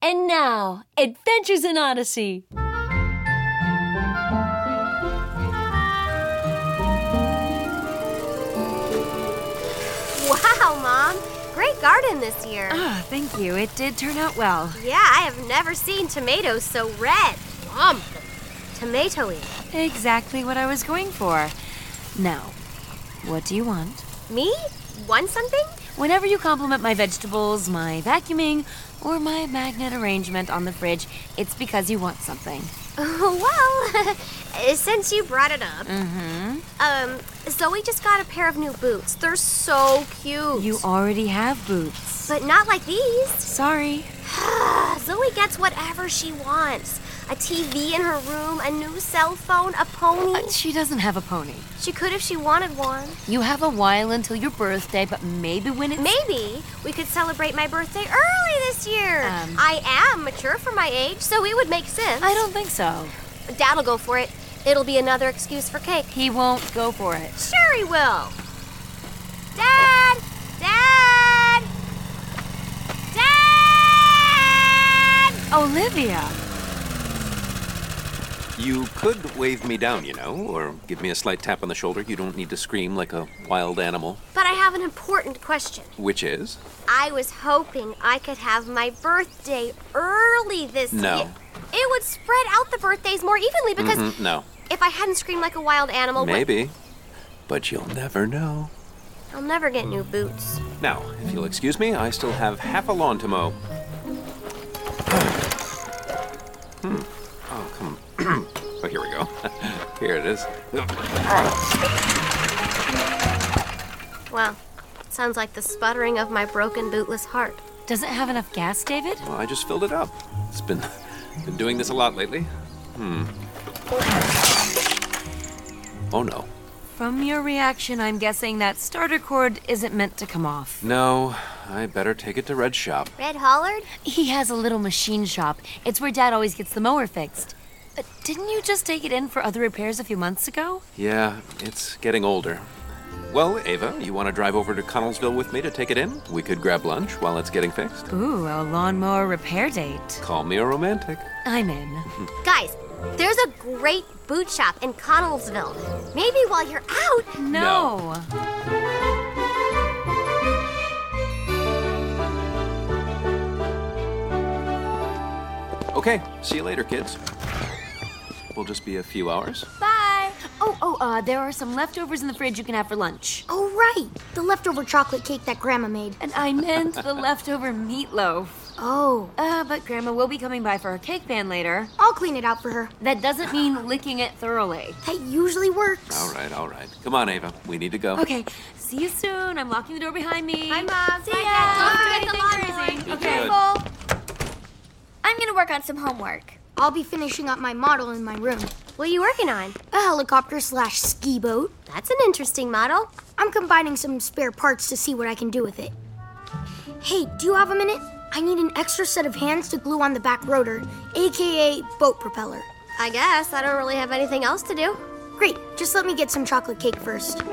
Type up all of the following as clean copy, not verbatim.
And now, Adventures in Odyssey. Wow, Mom. Great garden this year. Ah, thank you. It did turn out well. Yeah, I have never seen tomatoes so red. Tomatoey. Exactly what I was going for. Now, what do you want? Me? Want something? Whenever you compliment my vegetables, my vacuuming, or my magnet arrangement on the fridge, it's because you want something. Well, since you brought it up, Zoe just got a pair of new boots. They're so cute. You already have boots. But not like these. Sorry. Zoe gets whatever she wants. A TV in her room, a new cell phone, a pony. She doesn't have a pony. She could if she wanted one. You have a while until your birthday, but maybe when it's... Maybe we could celebrate my birthday early this year. I am mature for my age, so it would make sense. I don't think so. Dad'll go for it. It'll be another excuse for cake. He won't go for it. Sure he will. Dad! Dad! Dad! Olivia! You could wave me down, or give me a slight tap on the shoulder. You don't need to scream like a wild animal. But I have an important question. Which is? I was hoping I could have my birthday early this year. No. It would spread out the birthdays more evenly because... No. If I hadn't screamed like a wild animal... Maybe. But you'll never know. I'll never get new boots. Now, if you'll excuse me, I still have half a lawn to mow. Oh, come on. Oh, here we go. Here it is. Well, sounds like the sputtering of my broken bootless heart. Does it have enough gas, David? Well, I just filled it up. It's been doing this a lot lately. Oh, no. From your reaction, I'm guessing that starter cord isn't meant to come off. No, I better take it to Red's shop. Red Hollard? He has a little machine shop. It's where Dad always gets the mower fixed. Didn't you just take it in for other repairs a few months ago? Yeah, it's getting older. Well, Ava, you want to drive over to Connellsville with me to take it in? We could grab lunch while it's getting fixed. Ooh, a lawnmower repair date. Call me a romantic. I'm in. Guys, there's a great boot shop in Connellsville. Maybe while you're out... No. Okay, see you later, kids. We'll just be a few hours. Bye. There are some leftovers in the fridge you can have for lunch. Oh, right. The leftover chocolate cake that Grandma made. And I meant the leftover meatloaf. Oh. But Grandma will be coming by for her cake pan later. I'll clean it out for her. That doesn't mean licking it thoroughly. That usually works. All right. Come on, Ava. We need to go. Okay, see you soon. I'm locking the door behind me. Bye, Mom. See Bye, ya. Dad. Don't Bye. forget the Thanks for lawnmower. everything. Be Okay. good. I'm gonna work on some homework. I'll be finishing up my model in my room. What are you working on? A helicopter/ski boat. That's an interesting model. I'm combining some spare parts to see what I can do with it. Hey, do you have a minute? I need an extra set of hands to glue on the back rotor, aka boat propeller. I guess. I don't really have anything else to do. Great, just let me get some chocolate cake first.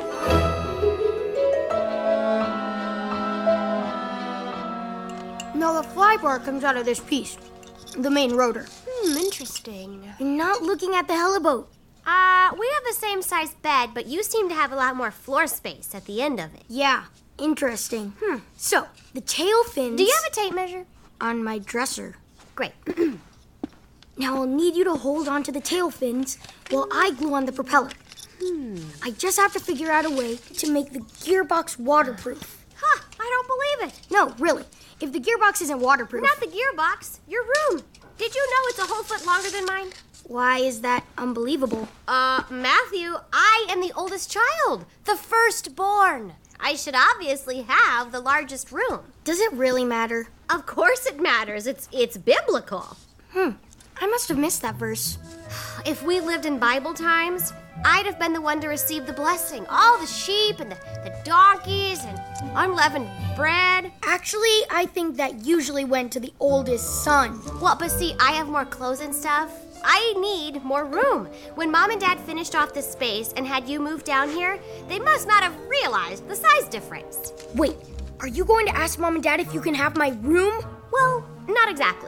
Now the fly bar comes out of this piece, the main rotor. Interesting. You're not looking at the heliboat. We have the same size bed, but you seem to have a lot more floor space at the end of it. Yeah, interesting. So, the tail fins... Do you have a tape measure? On my dresser. Great. Now I'll need you to hold on to the tail fins while I glue on the propeller. I just have to figure out a way to make the gearbox waterproof. Huh, I don't believe it. No, really. If the gearbox isn't waterproof... Not the gearbox, your room. Did you know it's a whole foot longer than mine? Why is that unbelievable? Matthew, I am the oldest child, the firstborn. I should obviously have the largest room. Does it really matter? Of course it matters. It's biblical. I must have missed that verse. If we lived in Bible times, I'd have been the one to receive the blessing. All the sheep and the donkeys and unleavened bread. Actually, I think that usually went to the oldest son. Well, but see, I have more clothes and stuff. I need more room. When Mom and Dad finished off this space and had you move down here, they must not have realized the size difference. Wait, are you going to ask Mom and Dad if you can have my room? Well, not exactly.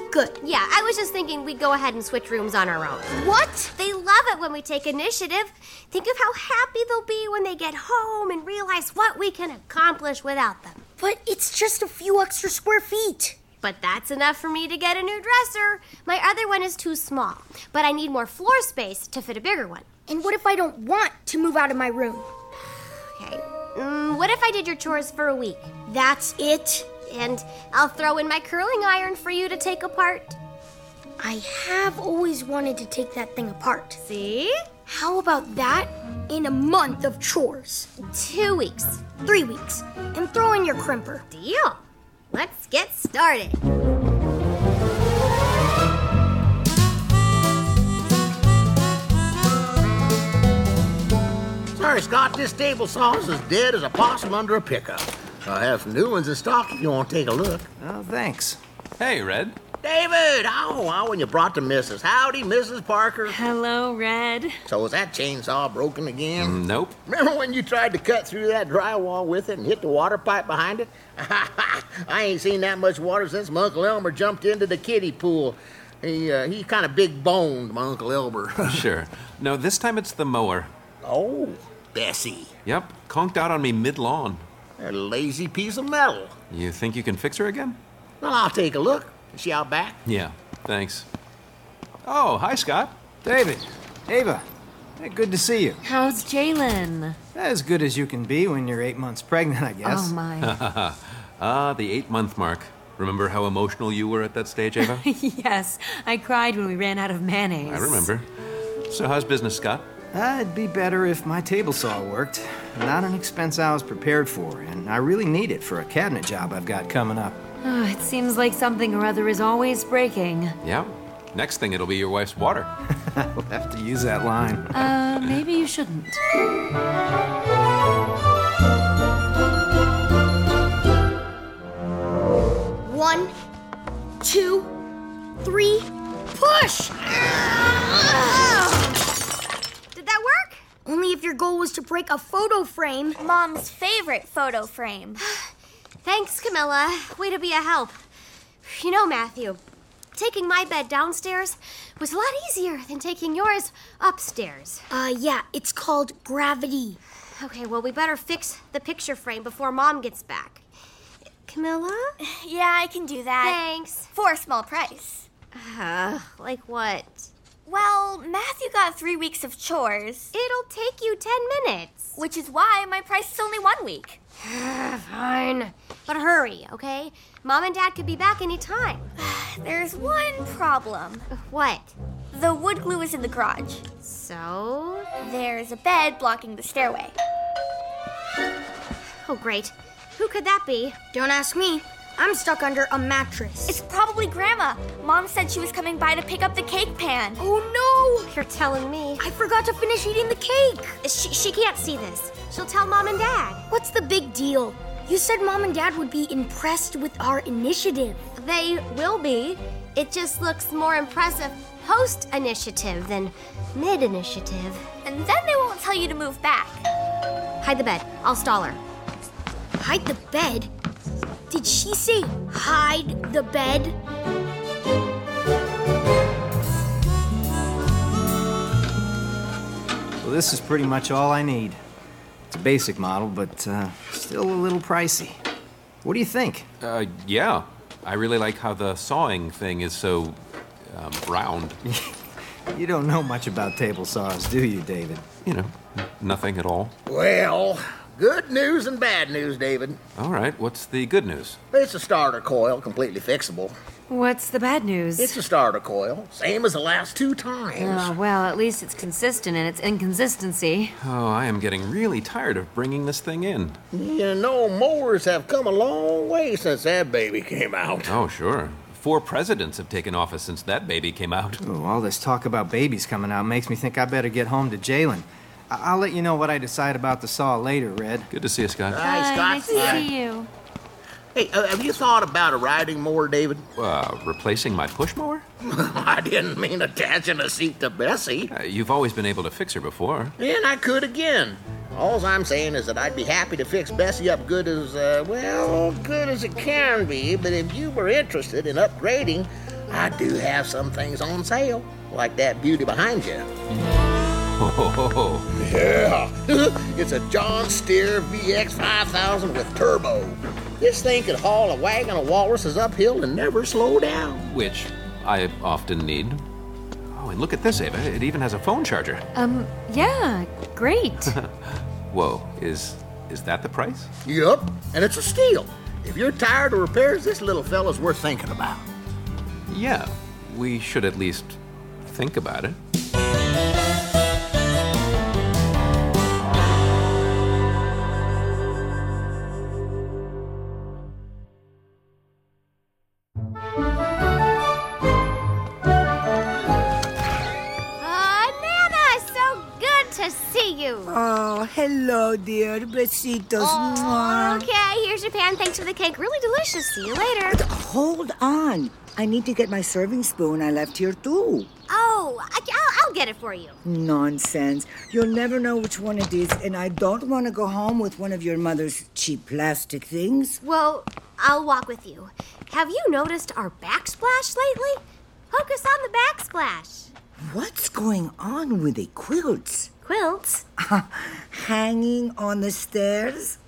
Good. Yeah, I was just thinking we'd go ahead and switch rooms on our own. What? They love it when we take initiative. Think of how happy they'll be when they get home and realize what we can accomplish without them. But it's just a few extra square feet. But that's enough for me to get a new dresser. My other one is too small, but I need more floor space to fit a bigger one. And what if I don't want to move out of my room? Okay, what if I did your chores for a week? That's it? And I'll throw in my curling iron for you to take apart. I have always wanted to take that thing apart. See? How about that in a month of chores? 2 weeks. 3 weeks. And throw in your crimper. Deal. Let's get started. Sorry, Scott, this table saw is as dead as a possum under a pickup. I have some new ones in stock if you want to take a look. Oh, thanks. Hey, Red. David! Oh, when you brought the missus. Howdy, Mrs. Parker. Hello, Red. So is that chainsaw broken again? Nope. Remember when you tried to cut through that drywall with it and hit the water pipe behind it? I ain't seen that much water since my Uncle Elmer jumped into the kiddie pool. He kind of big-boned, my Uncle Elmer. Sure. No, this time it's the mower. Oh, Bessie. Yep, conked out on me mid-lawn. A lazy piece of metal. You think you can fix her again? Well, I'll take a look. Is she out back? Yeah, thanks. Oh, hi, Scott. David, Ava, hey, good to see you. How's Jalen? As good as you can be when you're 8 months pregnant, I guess. Oh, my. The 8-month mark. Remember how emotional you were at that stage, Ava? Yes, I cried when we ran out of mayonnaise. I remember. So how's business, Scott? It'd be better if my table saw worked. Not an expense I was prepared for, and I really need it for a cabinet job I've got coming up. Oh, it seems like something or other is always breaking. Yeah. Next thing, it'll be your wife's water. I'll have to use that line. Maybe you shouldn't. 1, 2, 3, push! Did that work? Only if your goal was to break a photo frame. Mom's favorite photo frame. Thanks, Camilla. Way to be a help. You know, Matthew, taking my bed downstairs was a lot easier than taking yours upstairs. Yeah, it's called gravity. Okay, well, we better fix the picture frame before Mom gets back. Camilla? Yeah, I can do that. Thanks. For a small price. Like what? Well, Matthew got 3 weeks of chores, It'll take you 10 minutes. which is why my price is only 1 week. Fine. But hurry, okay? Mom and Dad could be back any time. There's one problem. What? The wood glue is in the garage. So? There's a bed blocking the stairway. Oh, great. Who could that be? Don't ask me. I'm stuck under a mattress. It's probably Grandma. Mom said she was coming by to pick up the cake pan. Oh no! You're telling me. I forgot to finish eating the cake. She can't see this. She'll tell Mom and Dad. What's the big deal? You said Mom and Dad would be impressed with our initiative. They will be. It just looks more impressive post-initiative than mid-initiative. And then they won't tell you to move back. Hide the bed. I'll stall her. Hide the bed? Did she say hide the bed? Well, this is pretty much all I need. It's a basic model, but still a little pricey. What do you think? Yeah. I really like how the sawing thing is so, round. You don't know much about table saws, do you, David? You know, nothing at all. Well, good news and bad news, David. All right, what's the good news? It's a starter coil, completely fixable. What's the bad news? It's a starter coil, same as the last 2 times. Oh, well, at least it's consistent in its inconsistency. Oh, I am getting really tired of bringing this thing in. You know, mowers have come a long way since that baby came out. Oh, sure. 4 presidents have taken office since that baby came out. Oh, all this talk about babies coming out makes me think I better get home to Jalen. I'll let you know what I decide about the saw later, Red. Good to see you, Scott. Hi, Scott. Nice to see you. Hey, have you thought about a riding mower, David? Replacing my push mower? I didn't mean attaching a seat to Bessie. You've always been able to fix her before. And I could again. All I'm saying is that I'd be happy to fix Bessie up good as it can be. But if you were interested in upgrading, I do have some things on sale, like that beauty behind you. Oh, Yeah, it's a John Steer VX 5000 with turbo. This thing could haul a wagon of walruses uphill and never slow down. which I often need. Oh, and look at this, Ava. It even has a phone charger. Yeah, great. Whoa, is that the price? Yup, and it's a steal. If you're tired of repairs, this little fella's worth thinking about. Yeah, we should at least think about it. Nana, so good to see you. Oh, hello, dear. Besitos. Mwah. Okay, here's your pan. Thanks for the cake. Really delicious. See you later. Hold on. I need to get my serving spoon. I left here, too. Oh, I'll get it for you. Nonsense. You'll never know which one it is, and I don't want to go home with one of your mother's cheap plastic things. Well, I'll walk with you. Have you noticed our backsplash lately? Focus on the backsplash. What's going on with the quilts? Quilts? Hanging on the stairs?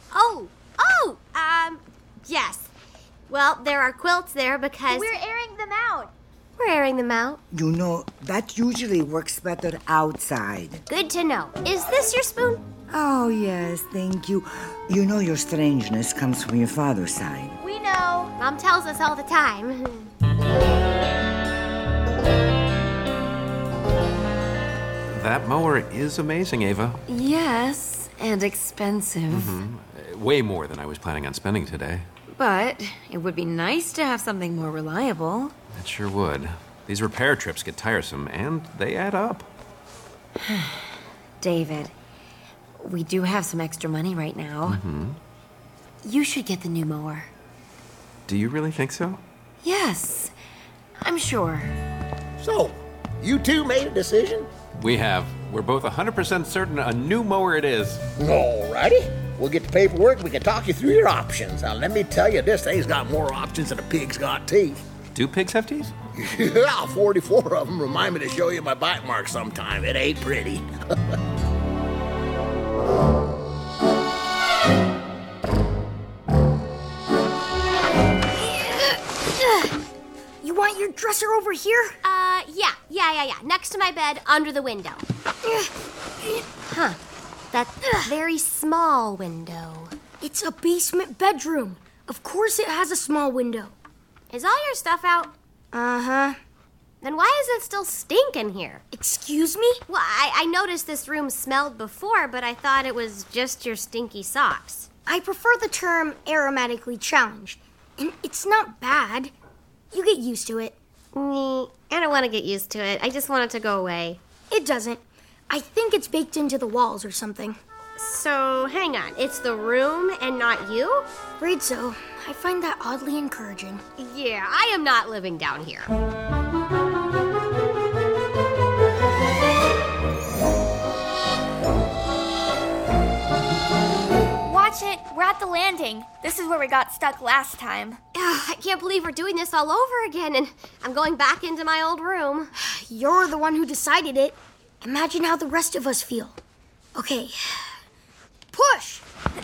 Yes. Well, there are quilts there because We're airing them out. we're airing them out. You know, that usually works better outside. Good to know. Is this your spoon? Oh, yes, thank you. You know your strangeness comes from your father's side. We know. Mom tells us all the time. That mower is amazing, Ava. Yes, and expensive. Way more than I was planning on spending today. But it would be nice to have something more reliable. It sure would. These repair trips get tiresome, and they add up. David, we do have some extra money right now. You should get the new mower. Do you really think so? Yes, I'm sure. So, you two made a decision? We have. We're both 100% certain a new mower it is. Alrighty. We'll get the paperwork. We can talk you through your options. Now, let me tell you, this thing's got more options than a pig's got teeth. Do pigs have teeth? Yeah, 44 of them. Remind me to show you my bite marks sometime. It ain't pretty. You want your dresser over here? Yeah. Next to my bed, under the window. Huh. That very small window. It's a basement bedroom. Of course it has a small window. Is all your stuff out? Uh-huh. Then why is it still stinking here? Excuse me? Well, I noticed this room smelled before, but I thought it was just your stinky socks. I prefer the term aromatically challenged. And it's not bad. You get used to it. I don't want to get used to it. I just want it to go away. It doesn't. I think it's baked into the walls or something. So, hang on. It's the room and not you? Afraid so. I find that oddly encouraging. Yeah, I am not living down here. Watch it. We're at the landing. This is where we got stuck last time. I can't believe we're doing this all over again, and I'm going back into my old room. You're the one who decided it. Imagine how the rest of us feel. Okay. Push!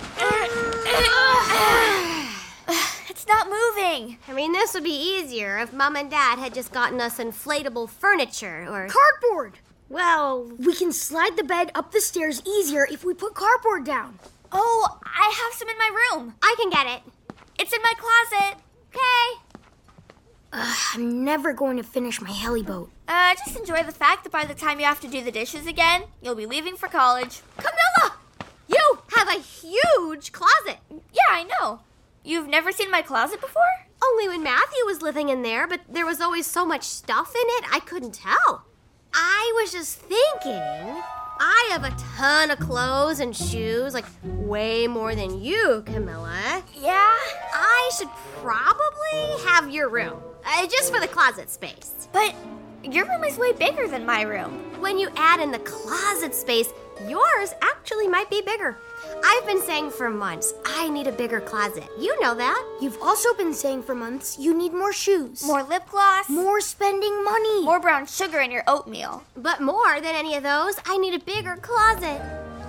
It's not moving. I mean, this would be easier if Mom and Dad had just gotten us inflatable furniture or... Cardboard! Well, We can slide the bed up the stairs easier if we put cardboard down. Oh, I have some in my room. I can get it. It's in my closet. Okay. I'm never going to finish my heli boat. Just enjoy the fact that by the time you have to do the dishes again, you'll be leaving for college. Camilla! You have a huge closet. Yeah, I know. You've never seen my closet before? Only when Matthew was living in there, but there was always so much stuff in it, I couldn't tell. I was just thinking, I have a ton of clothes and shoes, like way more than you, Camilla. Yeah? I should probably have your room, just for the closet space. But your room is way bigger than my room. When you add in the closet space, yours actually might be bigger. I've been saying for months, I need a bigger closet. You know that. You've also been saying for months you need more shoes. More lip gloss. More spending money. More brown sugar in your oatmeal. But more than any of those, I need a bigger closet.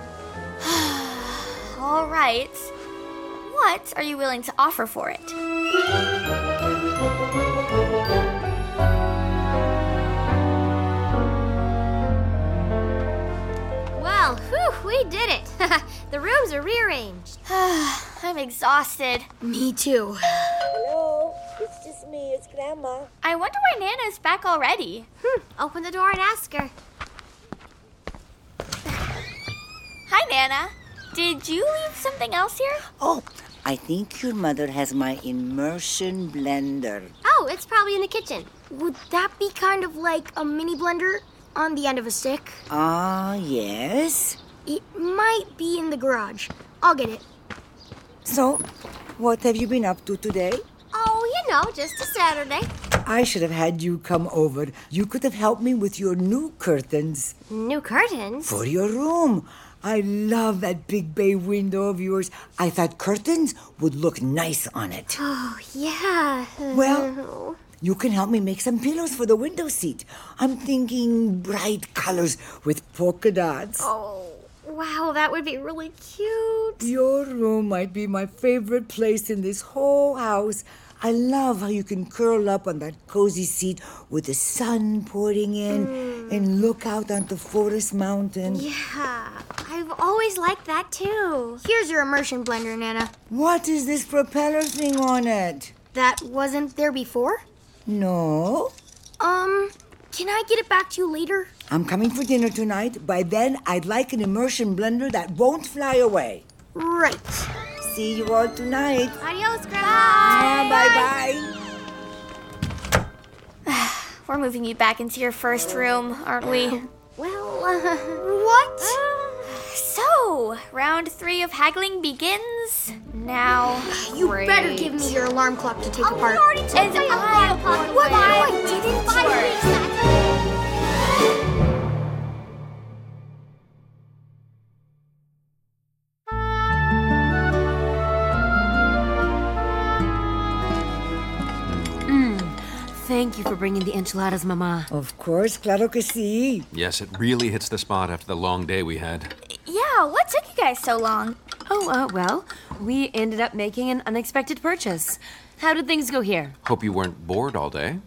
All right. What are you willing to offer for it? Well, whew, we did it. The rooms are rearranged. I'm exhausted. Me too. Hello, it's just me, it's Grandma. I wonder why Nana's back already. Open the door and ask her. Hi, Nana. Did you leave something else here? Oh, I think your mother has my immersion blender. Oh, it's probably in the kitchen. Would that be kind of like a mini blender on the end of a stick? Ah, yes. It might be in the garage. I'll get it. So, what have you been up to today? Oh, just a Saturday. I should have had you come over. You could have helped me with your new curtains. New curtains? For your room. I love that big bay window of yours. I thought curtains would look nice on it. Oh, yeah. Well, you can help me make some pillows for the window seat. I'm thinking bright colors with polka dots. Oh, wow, that would be really cute. Your room might be my favorite place in this whole house. I love how you can curl up on that cozy seat with the sun pouring in and look out onto Forest Mountain. Yeah, I've always liked that too. Here's your immersion blender, Nana. What is this propeller thing on it? That wasn't there before? No. Can I get it back to you later? I'm coming for dinner tonight. By then, I'd like an immersion blender that won't fly away. Right. See you all tonight. Adios, Grandma. Bye-bye. We're moving you back into your first room, aren't we? Well, What? So, round 3 of haggling begins now. You better give me your alarm clock to take we apart. already took And my I alarm clock What? away. I didn't. 5 weeks, Thank you for bringing the enchiladas, Mama. Of course, claro que sí. Yes, it really hits the spot after the long day we had. Yeah, what took you guys so long? Oh, well, we ended up making an unexpected purchase. How did things go here? Hope you weren't bored all day.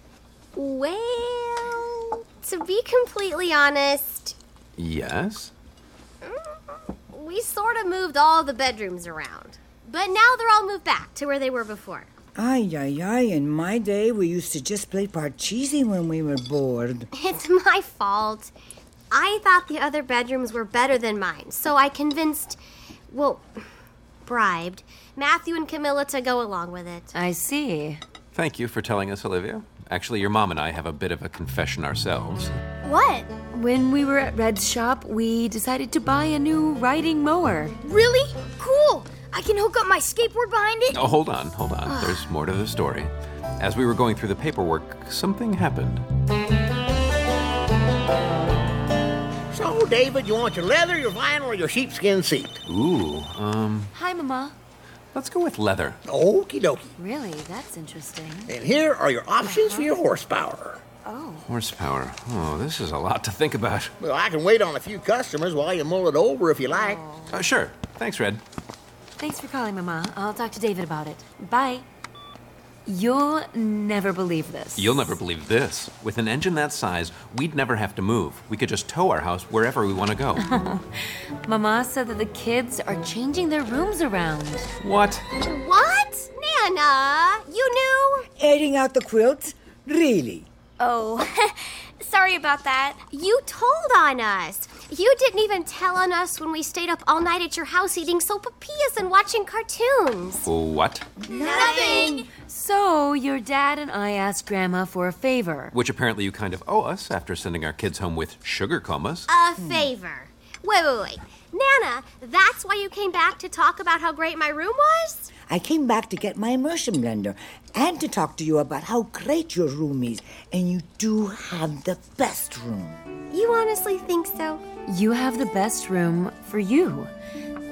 Well, to be completely honest, Yes? we sort of moved all the bedrooms around. But now they're all moved back to where they were before. Ay, ay, ay. In my day, we used to just play Parcheesi when we were bored. It's my fault. I thought the other bedrooms were better than mine, so I bribed Matthew and Camilla to go along with it. I see. Thank you for telling us, Olivia. Actually, your mom and I have a bit of a confession ourselves. What? When we were at Red's shop, we decided to buy a new riding mower. Really? Cool. I can hook up my skateboard behind it. Oh, hold on. There's more to the story. As we were going through the paperwork, something happened. So, David, you want your leather, your vinyl, or your sheepskin seat? Ooh, Hi, Mama. let's go with leather. Okie dokie. Really? That's interesting. And here are your options for your horsepower. Horsepower. Oh, this is a lot to think about. Well, I can wait on a few customers while you mull it over if you like. Sure. Thanks, Red. Thanks for calling, Mama. I'll talk to David about it. Bye. You'll never believe this. You'll never believe this. With an engine that size, we'd never have to move. We could just tow our house wherever we want to go. Mama said that the kids are changing their rooms around. What? What? Nana, you knew? Airing out the quilts? Really? Oh, sorry about that. You told on us. You didn't even tell on us when we stayed up all night at your house eating sopapillas and watching cartoons. What? Nothing. So, your dad and I asked Grandma for a favor. Which apparently you kind of owe us after sending our kids home with sugar comas. A favor. Wait. Nana, that's why you came back to talk about how great my room was? I came back to get my immersion blender and to talk to you about how great your room is. And you do have the best room. You honestly think so? You have the best room for you.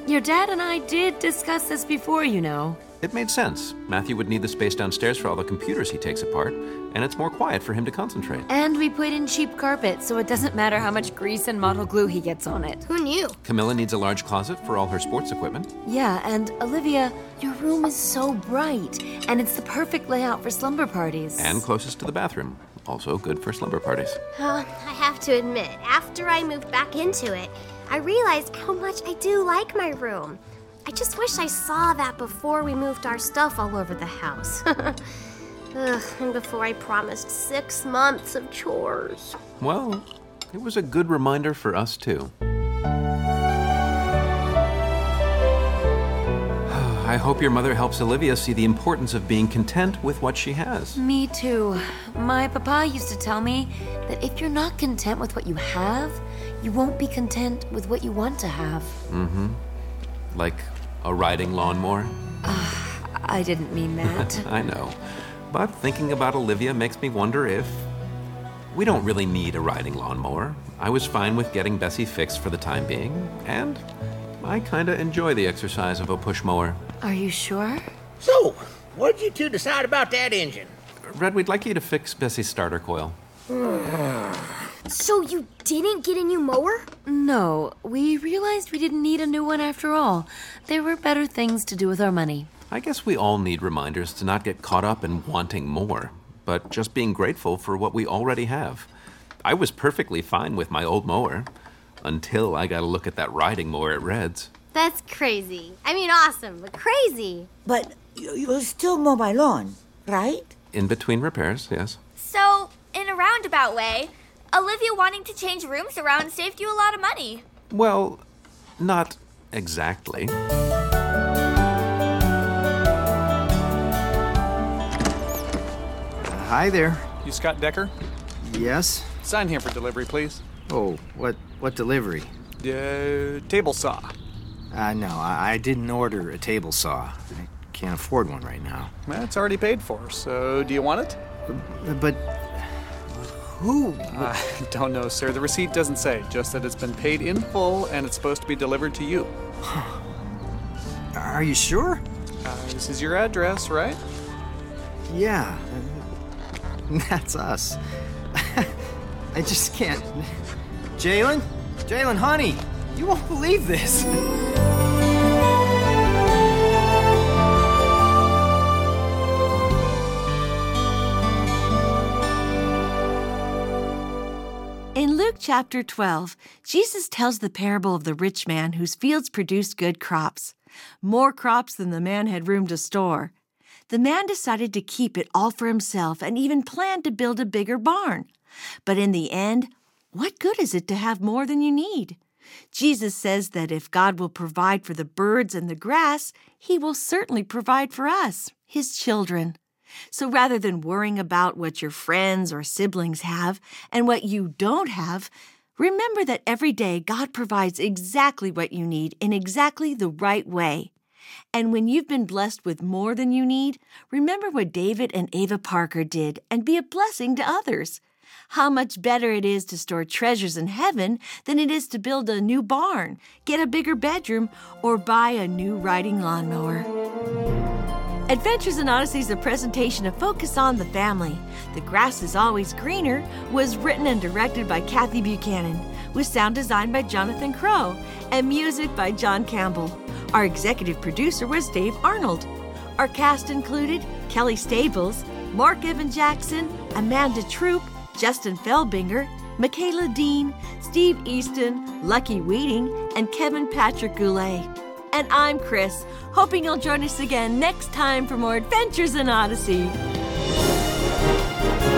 Your dad and I did discuss this before, you know. It made sense. Matthew would need the space downstairs for all the computers he takes apart, and it's more quiet for him to concentrate. And we put in cheap carpet, so it doesn't matter how much grease and model glue he gets on it. Who knew? Camilla needs a large closet for all her sports equipment. Yeah, and Olivia, your room is so bright, and it's the perfect layout for slumber parties. And closest to the bathroom. Also good for slumber parties. I have to admit, after I moved back into it, I realized how much I do like my room. I just wish I saw that before we moved our stuff all over the house. And before I promised 6 months of chores. Well, it was a good reminder for us, too. I hope your mother helps Olivia see the importance of being content with what she has. Me too. My papa used to tell me that if you're not content with what you have, you won't be content with what you want to have. Mm-hmm. Like a riding lawnmower? I didn't mean that. I know. But thinking about Olivia makes me wonder if we don't really need a riding lawnmower. I was fine with getting Bessie fixed for the time being, and I kinda enjoy the exercise of a push mower. Are you sure? So, what did you two decide about that engine? Red, we'd like you to fix Bessie's starter coil. So you didn't get a new mower? No, we realized we didn't need a new one after all. There were better things to do with our money. I guess we all need reminders to not get caught up in wanting more, but just being grateful for what we already have. I was perfectly fine with my old mower, until I got to look at that riding mower at Red's. That's crazy. I mean, awesome, but crazy. But you'll still mow my lawn, right? In between repairs, yes. So, in a roundabout way, Olivia wanting to change rooms around saved you a lot of money. Well, not exactly. Hi there. You Scott Decker? Yes? Sign here for delivery, please. Oh, what delivery? Table saw. No, I didn't order a table saw. I can't afford one right now. Well, it's already paid for, so do you want it? But who? I don't know, sir. The receipt doesn't say, just that it's been paid in full and it's supposed to be delivered to you. Are you sure? This is your address, right? Yeah, that's us. I just can't. Jalen, honey, you won't believe this. In Luke chapter 12, Jesus tells the parable of the rich man whose fields produced good crops, more crops than the man had room to store. The man decided to keep it all for himself and even planned to build a bigger barn. But in the end, what good is it to have more than you need? Jesus says that if God will provide for the birds and the grass, He will certainly provide for us, His children. So rather than worrying about what your friends or siblings have and what you don't have, remember that every day God provides exactly what you need in exactly the right way. And when you've been blessed with more than you need, remember what David and Ava Parker did and be a blessing to others. How much better it is to store treasures in heaven than it is to build a new barn, get a bigger bedroom, or buy a new riding lawnmower. Adventures in Odyssey is a presentation of Focus on the Family. The Grass is Always Greener was written and directed by Kathy Buchanan, with sound design by Jonathan Crow and music by John Campbell. Our executive producer was Dave Arnold. Our cast included Kelly Stables, Mark Evan Jackson, Amanda Troop, Justin Feldbinger, Michaela Dean, Steve Easton, Lucky Weeding, and Kevin Patrick Goulet. And I'm Chris, hoping you'll join us again next time for more Adventures in Odyssey.